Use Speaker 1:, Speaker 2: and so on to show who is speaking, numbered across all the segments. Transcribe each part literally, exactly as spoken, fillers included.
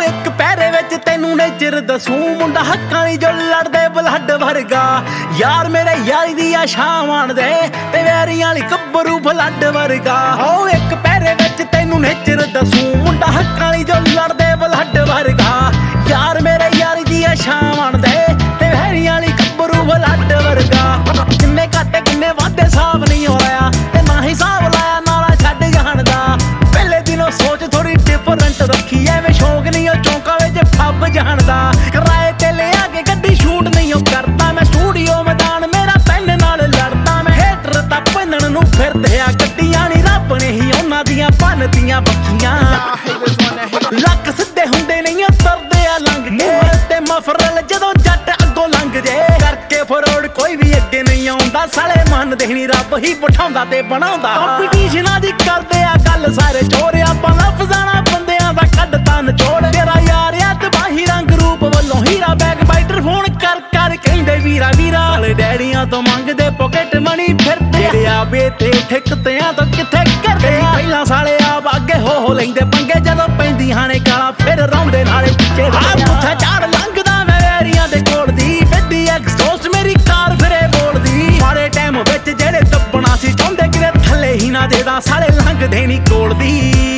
Speaker 1: ਇੱਕ ਪੈਰੇ ਵਿੱਚ ਤੈਨੂੰ ਨੇਚਰ ਦਸੂੰ ਮੁੰਡਾ ਹੱਕਾਂ ਲਈ ਜੋ ਲੜਦੇ ਬਲੱਡ ਵਰਗਾ ਯਾਰ ਮੇਰੇ ਯਾਰੀ ਦੀ ਆ ਸ਼ਾਨ ਦੇ ਤੇ ਵੈਰੀਆਂ ਲਈ ਗੱਭਰੂ ਬਲੱਡ ਵਰਗਾ ਹੋ ਇੱਕ ਪੈਰੇ ਵਿੱਚ ਤੈਨੂੰ ਨੇਚਰ ਦਸੂੰ ਮੁੰਡਾ ਹੱਕਾਂ ਲਈ ਜੋ ਲੜਦੇ ਬਲੱਡ ਵਰਗਾ ਯਾਰ ਮੇਰੇ ਯਾਰੀ ਦੀ ਆ ਸ਼ਾਨ ਦੇ ਤੇ ਵੈਰੀਆਂ ਲਈ ਗੱਭਰੂ ਬਲੱਡ ਵਰਗਾ ਕਿੰਨੇ ਘਾਟੇ ਕਿੰਨੇ ਵਾਧੇ ਸਾਬ ਨਹੀਂ ਹੋ ਰਿਹਾ ਤੇ ਨਾ ਹੀ ਸਾਬ ਲਾਇਆ ਨਾਲਾ ਛੱਡ ਜਾਣਦਾ ਪਹਿਲੇ ਦਿਨੋਂ ਸੋਚ ਥੋੜੀ ਡਿਫਰੈਂਟ ਰੱਖੀ ਐਵੇਂ ਸ਼ੌਕ ਨਹੀਂ ਉਹ ਚੌਂਕਾਂ ਵਿੱਚ ਫੱਬ ਜਾਣਦਾ ਕਿਰਾਏ ਤੇ ਲਿਆ ਕੇ ਗੱਡੀ ਸ਼ੂਟ ਨਹੀਂ ਉਹ ਕਰਦਾ ਮੈਂ ਸਟੂਡੀਓ ਮੈਦਾਨ ਮੇਰਾ ਪੈਨ ਨਾਲ ਲੜਦਾ ਮੈਂ ਹੇਟਰ ਤਾਂ ਭੰਨਣ ਨੂੰ ਫਿਰਦੇ ਆ ਗੱਡੀਆਂ ਨੀ ਰੱਬ ਨੇ ਹੀ ਉਹਨਾਂ ਦੀਆਂ ਭੰਨਦੀਆਂ ਬੱਖੀਆਂ ਲੱਕ ਸਿੱਧੇ ਹੁੰਦੇ ਨਹੀਂ ਤਰਦੇ ਆ ਲੰਘ ਕੇ ਤੇ ਮਫਰਲ ਜਦੋਂ ਜੱਟ ਅੱਗੋਂ ਲੰਘ ਜੇ ਕਰਕੇ ਫਰੋੜ ਕੋਈ ਵੀ ਅੱਗੇ ਨਹੀਂ ਆਉਂਦਾ ਸਾਲੇ ਮੰਨਦੇ ਨੀ ਰੱਬ ਹੀ ਬਿਠਾਉਂਦਾ ਤੇ ਬਣਾਉਂਦਾ ਕੰਪੀਟੀਸ਼ਨਾਂ ਦੀ ਕਰਦੇ ਆ ਗੱਲ ਸਾਰੇ ਚੋਰ ਆਪਾਂ ਲਫ਼ਜ਼ਾਂ ਨਾਲ ਬੰਦਿਆਂ ਦਾ ਕੱਢਤਾ ਨਚੋੜ ਤੇਰਾ ਯਾਰ ਆ ਤਬਾਹੀ ਰੰਗ ਰੂਪ ਵੱਲੋਂ ਹੀਰਾ ਬੈਗ ਬਾਈਟਰ ਫੋਨ ਕਰ ਕਰ ਕਹਿੰਦੇ ਵੀਰਾ ਵੀਰਾ ਵਾਲੇ ਡੈਡੀਆਂ ਤੋਂ ਮੰਗਦੇ ਪੋਕਟ ਮਨੀ ਫਿਰਦੇ ਜਿਹੜੇ ਆ ਬੇਤੇ ਠਿੱਕਤਿਆਂ ਤੋਂ ਕਿੱਥੇ ਕਰਦੇ ਪਹਿਲਾਂ ਸਾਲੇ ਆ ਬਾਗੇ ਹੋ ਹੋ ਲੈਂਦੇ ਪੰਗੇ ਜਦੋਂ ਪੈਂਦੀਆਂ ਨੇ ਗਾਲਾਂ ਫਿਰ ਰੌਂਦੇ ਨਾਲੇ ਪਿੱਛੇ ਆ ਪੁੱਛਾ ਝਾੜ ਲੰਘਦਾ ਮੈਂ ਵੈਰੀਆਂ ਦੇ ਕੋਲ ਦੀ ਵੱਡੀ ਐਕਸਟੋਸ ਮੇਰੀ ਕਾਰ ਫਿਰੇ ਬੋਲਦੀ ਮਾੜੇ ਟਾਈਮ ਵਿੱਚ ਜਿਹੜੇ ਦੱਬਣਾ ਸੀ ਚਾਹੁੰਦੇ ਕਿਤੇ ਥੱਲੇ ਹੀ ਨਾ ਦੇਦਾ ਸਾਲੇ ਲੰਘਦੇ ਨੀ ਕੋਲ ਦੀ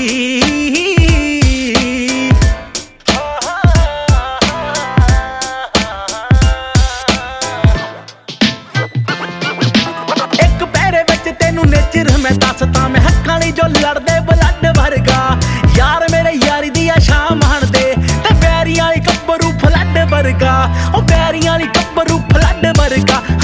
Speaker 1: ਮੈਂ ਦੱਸਦਾ ਮੈਂ ਹੱਕਾਂ ਲਈ ਜੋ ਲੜਦੇ ਬਲੱਡ ਵਰਗਾ ਯਾਰ ਮੇਰੇ ਯਾਰੀ ਦੀ ਆ ਸ਼ਾਨ ਮਾਣਦੇ ਤੇ ਵੈਰੀਆਂ ਲਈ ਗੱਭਰੂ ਫਲੱਡ ਵਰਗਾ ਉਹ ਵੈਰੀਆਂ ਲਈ ਗੱਭਰੂ ਫਲੱਡ ਵਰਗਾ